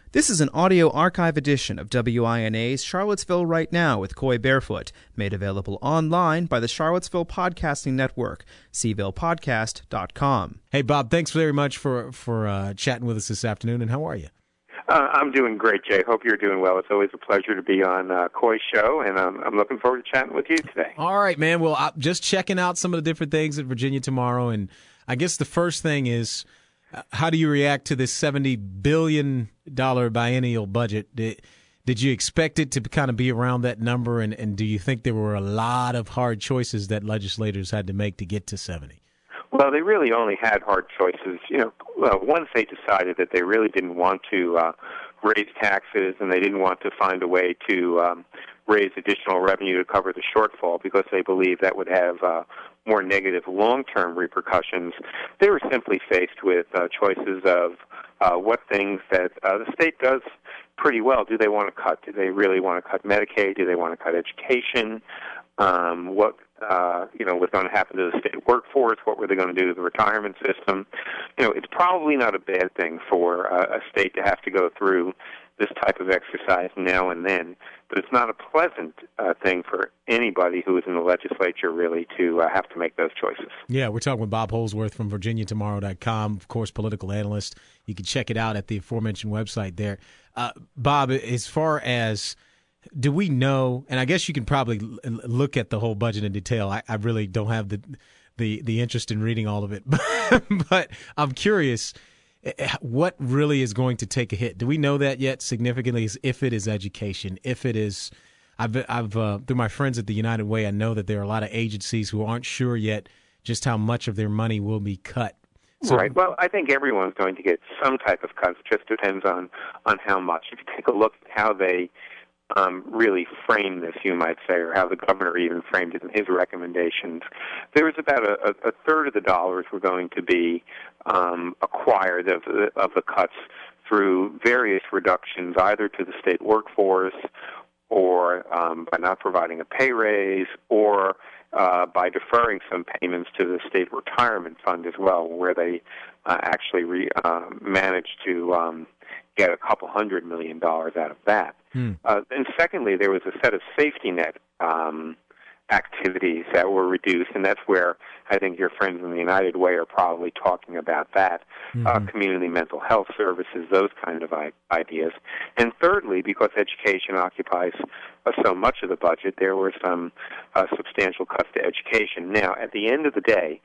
This is an audio archive edition of WINA's Charlottesville Right Now with Coy Barefoot, made available online by the Charlottesville Podcasting Network, cvillepodcast.com. Hey, Bob, thanks very much for chatting with us this afternoon, and how are you? I'm doing great, Jay. Hope you're doing well. It's always a pleasure to be on Coy's show, and I'm looking forward to chatting with you today. All right, man. Well, I'm just checking out some of the different things at Virginia Tomorrow, and I guess the first thing is, how do you react to this $70 billion biennial budget? Did you expect it to kind of be around that number, and do you think there were a lot of hard choices that legislators had to make to get to 70? Well, they really only had hard choices. Once they decided that they really didn't want to raise taxes and they didn't want to find a way to raise additional revenue to cover the shortfall because they believed that would have more negative long-term repercussions, they were simply faced with choices of what things that the state does pretty well. Do they want to cut? Do they really want to cut Medicaid? Do they want to cut education? What was going to happen to the state workforce? What were they going to do to the retirement system? It's probably not a bad thing for a state to have to go through this type of exercise now and then, but it's not a pleasant thing for anybody who is in the legislature, really, to have to make those choices. Yeah, we're talking with Bob Holsworth from VirginiaTomorrow.com, of course, political analyst. You can check it out at the aforementioned website there. Bob, as far as do we know, and I guess you can probably look at the whole budget in detail. I really don't have the interest in reading all of it, but I'm curious, what really is going to take a hit? Do we know that yet significantly? If it is education, if it is, I've through my friends at the United Way, I know that there are a lot of agencies who aren't sure yet just how much of their money will be cut. So, right. Well, I think everyone's going to get some type of cut. It just depends on how much. If you take a look at how they really framed this, you might say, or how the governor even framed it in his recommendations, there was about a third of the dollars were going to be acquired of the cuts through various reductions, either to the state workforce or by not providing a pay raise, or by deferring some payments to the state retirement fund as well, where they actually managed to get $200 million out of that. And secondly, there was a set of safety net activities that were reduced, and that's where I think your friends in the United Way are probably talking about that. Community mental health services, those kind of ideas. And thirdly, because education occupies so much of the budget, there were some substantial cuts to education. Now, at the end of the day,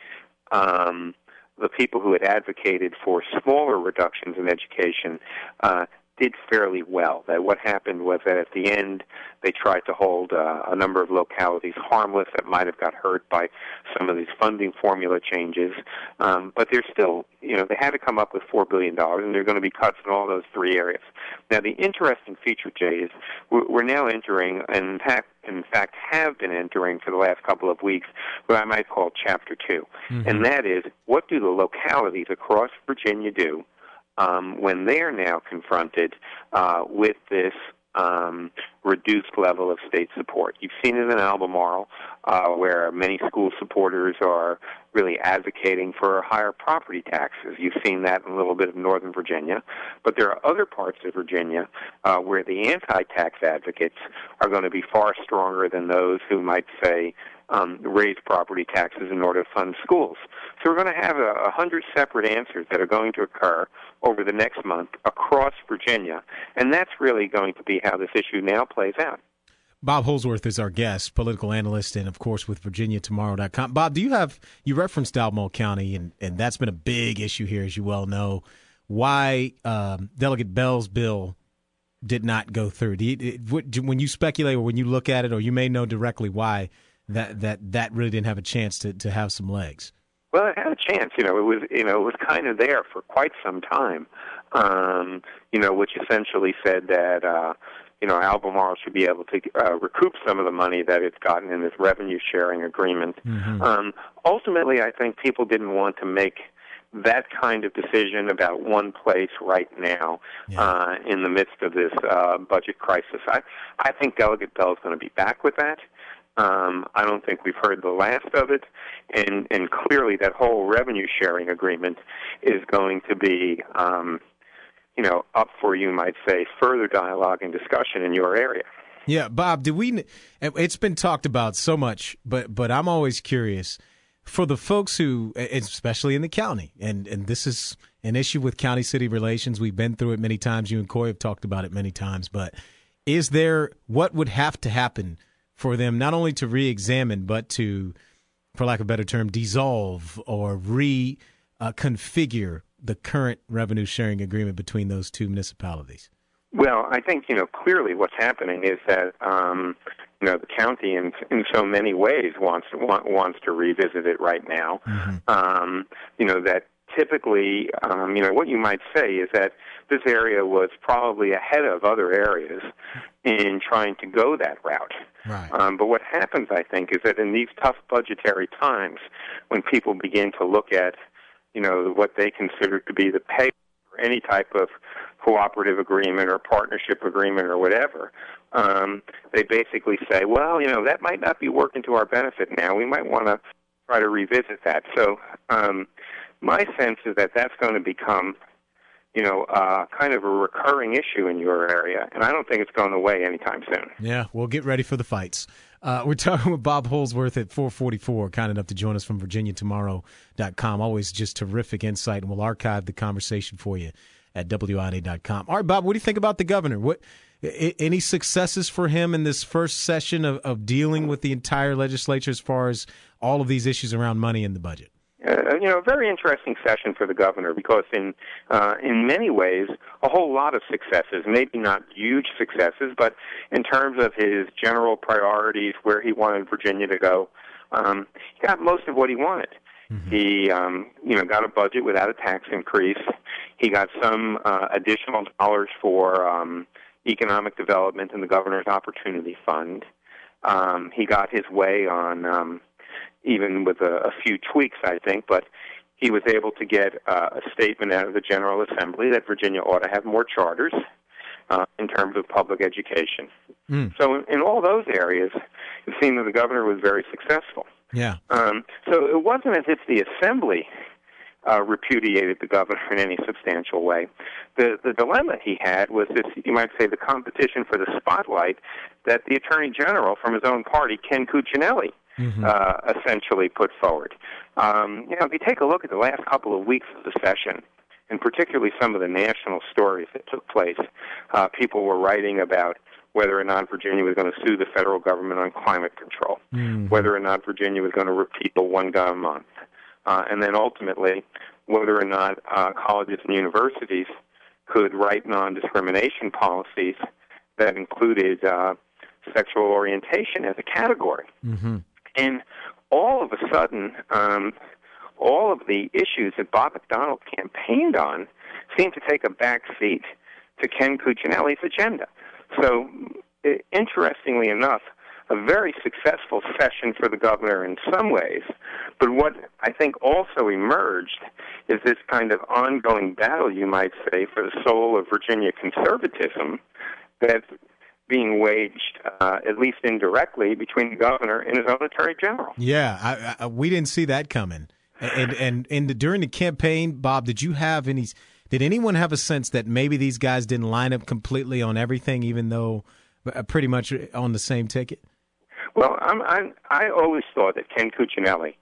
the people who had advocated for smaller reductions in education did fairly well. That what happened was that at the end they tried to hold a number of localities harmless that might have got hurt by some of these funding formula changes. But they're still, they had to come up with $4 billion, and there are going to be cuts in all those three areas. Now, the interesting feature, Jay, is we're now entering, and in fact have been entering for the last couple of weeks, what I might call Chapter 2. And that is, what do the localities across Virginia do when they're now confronted with this reduced level of state support? You've seen it in Albemarle, where many school supporters are really advocating for higher property taxes. You've seen that in a little bit of Northern Virginia. But there are other parts of Virginia where the anti-tax advocates are going to be far stronger than those who might say raise property taxes in order to fund schools. So we're going to have 100 separate answers that are going to occur over the next month across Virginia, and that's really going to be how this issue now plays out. Bob Holsworth is our guest, political analyst, and of course with VirginiaTomorrow.com. Bob, you referenced Albemarle County, and that's been a big issue here, as you well know. Why Delegate Bell's bill did not go through? When you speculate or when you look at it, or you may know directly why that really didn't have a chance to have some legs? Well, it had a chance. It was kind of there for quite some time. Which essentially said that Albemarle should be able to recoup some of the money that it's gotten in this revenue sharing agreement. Ultimately, I think people didn't want to make that kind of decision about one place right now in the midst of this budget crisis. I think Delegate Bell is going to be back with that. I don't think we've heard the last of it, and clearly that whole revenue sharing agreement is going to be up for, you might say, further dialogue and discussion in your area. Yeah, Bob, it's been talked about so much, but I'm always curious for the folks who, especially in the county, and this is an issue with county-city relations. We've been through it many times. You and Coy have talked about it many times, but what would have to happen for them not only to re-examine, but to, for lack of a better term, dissolve or reconfigure the current revenue-sharing agreement between those two municipalities? Well, I think, clearly what's happening is that, the county in so many ways wants to revisit it right now. Mm-hmm. That typically, what you might say is that this area was probably ahead of other areas in trying to go that route. Right. But what happens, I think, is that in these tough budgetary times, when people begin to look at, what they consider to be the pay for any type of cooperative agreement or partnership agreement or whatever, they basically say, well, that might not be working to our benefit now. We might want to try to revisit that. So my sense is that that's going to become, kind of a recurring issue in your area, and I don't think it's going away anytime soon. Yeah, we'll get ready for the fights. We're talking with Bob Holsworth at 444, kind enough to join us from VirginiaTomorrow.com. Always just terrific insight, and we'll archive the conversation for you at WINA.com. All right, Bob, what do you think about the governor? Any successes for him in this first session of dealing with the entire legislature as far as all of these issues around money in the budget? A very interesting session for the governor because in many ways, a whole lot of successes, maybe not huge successes, but in terms of his general priorities, where he wanted Virginia to go, he got most of what he wanted. Mm-hmm. He, got a budget without a tax increase. He got some additional dollars for economic development in the Governor's Opportunity Fund. He got his way on, even with a few tweaks, I think, but he was able to get a statement out of the General Assembly that Virginia ought to have more charters in terms of public education. Mm. So in all those areas, it seemed that the governor was very successful. Yeah. So it wasn't as if the Assembly repudiated the governor in any substantial way. The dilemma he had was this, you might say, the competition for the spotlight that the Attorney General from his own party, Ken Cuccinelli, essentially put forward. If you take a look at the last couple of weeks of the session, and particularly some of the national stories that took place, people were writing about whether or not Virginia was going to sue the federal government on climate control, whether or not Virginia was going to repeal one gun a month, and then ultimately whether or not colleges and universities could write non-discrimination policies that included sexual orientation as a category. Mm-hmm. And all of a sudden, all of the issues that Bob McDonnell campaigned on seemed to take a back seat to Ken Cuccinelli's agenda. So, interestingly enough, a very successful session for the governor in some ways, but what I think also emerged is this kind of ongoing battle, you might say, for the soul of Virginia conservatism that's being waged, at least indirectly, between the governor and his own attorney general. Yeah, we didn't see that coming. And during the campaign, Bob, did anyone have a sense that maybe these guys didn't line up completely on everything, even though pretty much on the same ticket? Well, I always thought that Ken Cuccinelli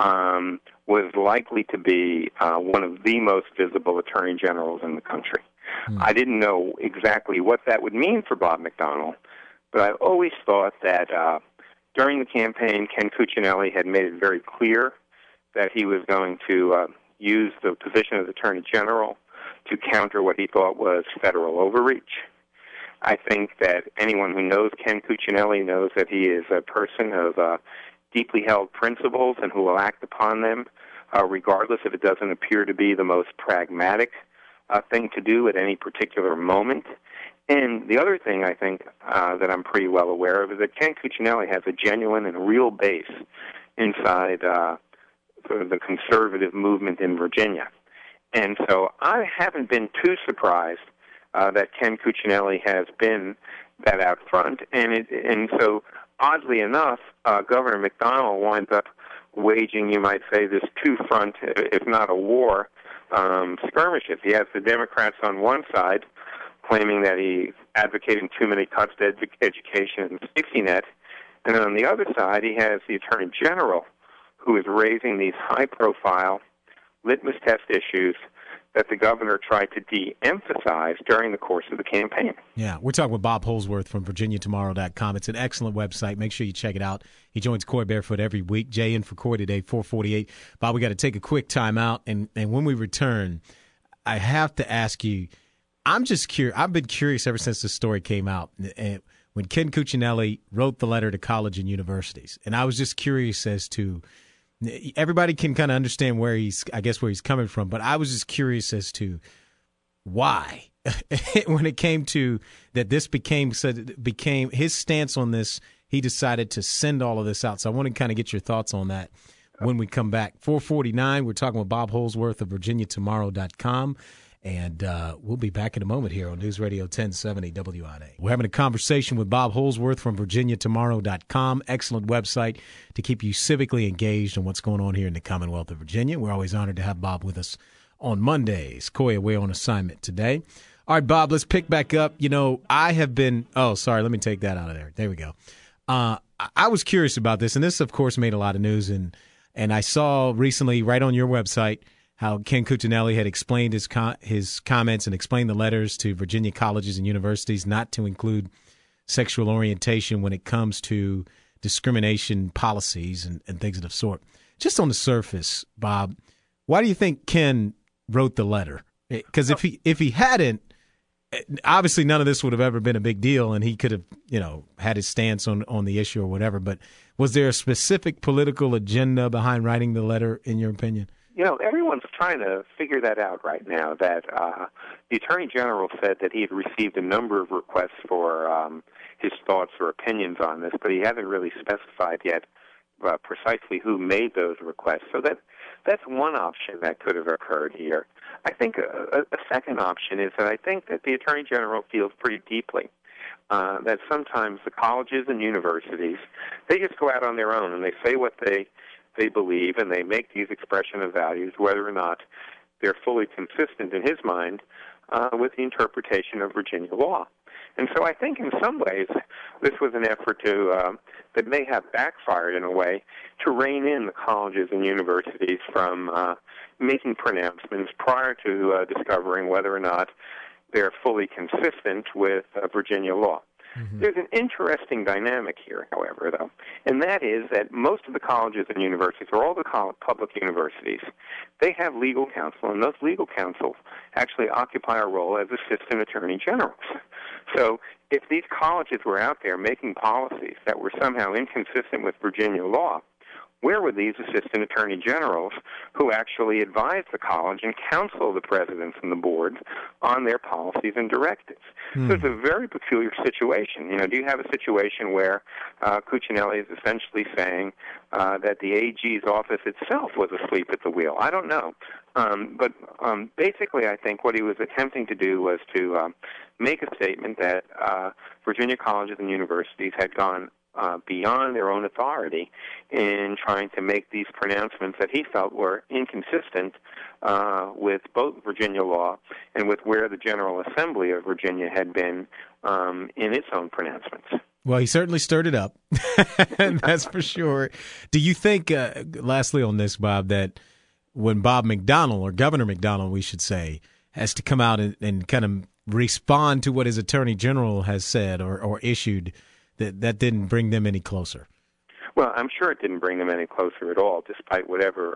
was likely to be one of the most visible attorney generals in the country. I didn't know exactly what that would mean for Bob McDonnell, but I always thought that during the campaign, Ken Cuccinelli had made it very clear that he was going to use the position of Attorney General to counter what he thought was federal overreach. I think that anyone who knows Ken Cuccinelli knows that he is a person of deeply held principles and who will act upon them, regardless if it doesn't appear to be the most pragmatic thing to do at any particular moment. And the other thing I think that I'm pretty well aware of is that Ken Cuccinelli has a genuine and real base inside the conservative movement in Virginia. And so I haven't been too surprised that Ken Cuccinelli has been that out front. And so, oddly enough, Governor McDonnell winds up waging, you might say, this two-front, if not a war, skirmishes. He has the Democrats on one side claiming that he's advocating too many cuts to education and safety net, and then on the other side he has the Attorney General who is raising these high-profile litmus test issues that the governor tried to de-emphasize during the course of the campaign. Yeah, we're talking with Bob Holsworth from VirginiaTomorrow.com. It's an excellent website. Make sure you check it out. He joins Coy Barefoot every week. Jay in for Coy today, 4:48. Bob, we got to take a quick time out, and when we return, I have to ask you, I'm just curious. I've been curious ever since this story came out, and when Ken Cuccinelli wrote the letter to college and universities, and I was just curious as to, everybody can kind of understand where he's coming from, but I was just curious as to why, when it came to that, this became his stance on this. He decided to send all of this out. So I want to kind of get your thoughts on that when we come back. 4:49. We're talking with Bob Holsworth of VirginiaTomorrow.com. And we'll be back in a moment here on News Radio 1070 WINA. We're having a conversation with Bob Holsworth from VirginiaTomorrow.com. Excellent website to keep you civically engaged on what's going on here in the Commonwealth of Virginia. We're always honored to have Bob with us on Mondays. Coy away on assignment today. All right, Bob, let's pick back up. You know, I have been – oh, sorry, let me take that out of there. There we go. I was curious about this, and this, of course, made a lot of news. And I saw recently right on your website – how Ken Cuccinelli had explained his comments and explained the letters to Virginia colleges and universities not to include sexual orientation when it comes to discrimination policies and things of the sort. Just on the surface, Bob, why do you think Ken wrote the letter? Because if he hadn't, obviously none of this would have ever been a big deal, and he could have, had his stance on the issue or whatever. But was there a specific political agenda behind writing the letter, in your opinion? Everyone's trying to figure that out right now, that the Attorney General said that he had received a number of requests for his thoughts or opinions on this, but he hasn't really specified yet precisely who made those requests. So that's one option that could have occurred here. I think a second option is that I think that the Attorney General feels pretty deeply that sometimes the colleges and universities, they just go out on their own and they say what they believe, and they make these expression of values, whether or not they're fully consistent in his mind with the interpretation of Virginia law. And so I think in some ways this was an effort that may have backfired in a way to rein in the colleges and universities from making pronouncements prior to discovering whether or not they're fully consistent with Virginia law. Mm-hmm. There's an interesting dynamic here, however, though, and that is that most of the colleges and universities, or all the public universities, they have legal counsel, and those legal counsels actually occupy a role as assistant attorney generals. So if these colleges were out there making policies that were somehow inconsistent with Virginia law, where were these assistant attorney generals who actually advise the college and counsel the presidents and the boards on their policies and directives? So it's a very peculiar situation. Do you have a situation where Cuccinelli is essentially saying that the AG's office itself was asleep at the wheel? I don't know. But basically I think what he was attempting to do was to make a statement that Virginia colleges and universities had gone beyond their own authority in trying to make these pronouncements that he felt were inconsistent with both Virginia law and with where the General Assembly of Virginia had been in its own pronouncements. Well, he certainly stirred it up, that's for sure. Do you think, lastly on this, Bob, that when Bob McDonnell, or Governor McDonnell, we should say, has to come out and kind of respond to what his Attorney General has said or issued, that didn't bring them any closer? Well, I'm sure it didn't bring them any closer at all, despite whatever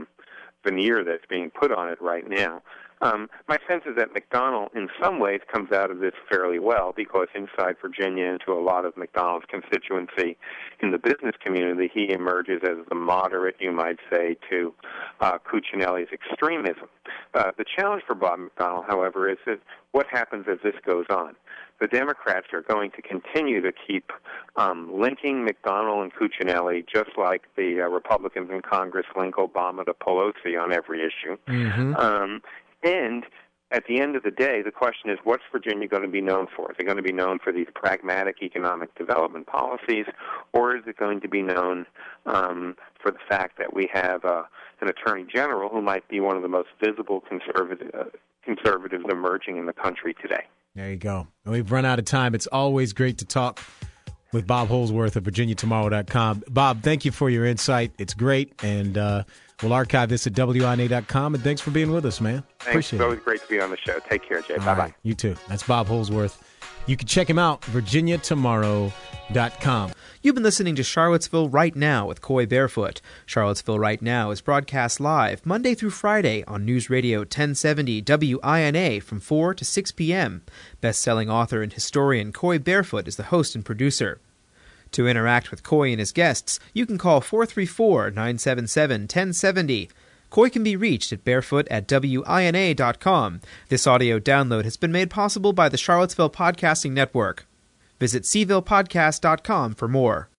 veneer that's being put on it right now. My sense is that McDonnell, in some ways, comes out of this fairly well, because inside Virginia and to a lot of McDonnell's constituency in the business community, he emerges as the moderate, you might say, to Cuccinelli's extremism. The challenge for Bob McDonnell, however, is that what happens as this goes on. The Democrats are going to continue to keep linking McDonnell and Cuccinelli, just like the Republicans in Congress link Obama to Pelosi on every issue. Mm-hmm. And at the end of the day, the question is, what's Virginia going to be known for? Is it going to be known for these pragmatic economic development policies, or is it going to be known for the fact that we have an attorney general who might be one of the most visible conservatives emerging in the country today? There you go. We've run out of time. It's always great to talk with Bob Holsworth of VirginiaTomorrow.com. Bob, thank you for your insight. It's great, and we'll archive this at WINA.com, and thanks for being with us, man. Thanks. Appreciate it. It's always great to be on the show. Take care, Jay. All Bye-bye. right. You too. That's Bob Holsworth. You can check him out, VirginiaTomorrow.com. You've been listening to Charlottesville Right Now with Coy Barefoot. Charlottesville Right Now is broadcast live Monday through Friday on News Radio 1070 WINA from 4 to 6 p.m. Best-selling author and historian Coy Barefoot is the host and producer. To interact with Coy and his guests, you can call 434-977-1070. Coy can be reached at barefoot@WINA.com. This audio download has been made possible by the Charlottesville Podcasting Network. Visit CvillePodcast.com for more.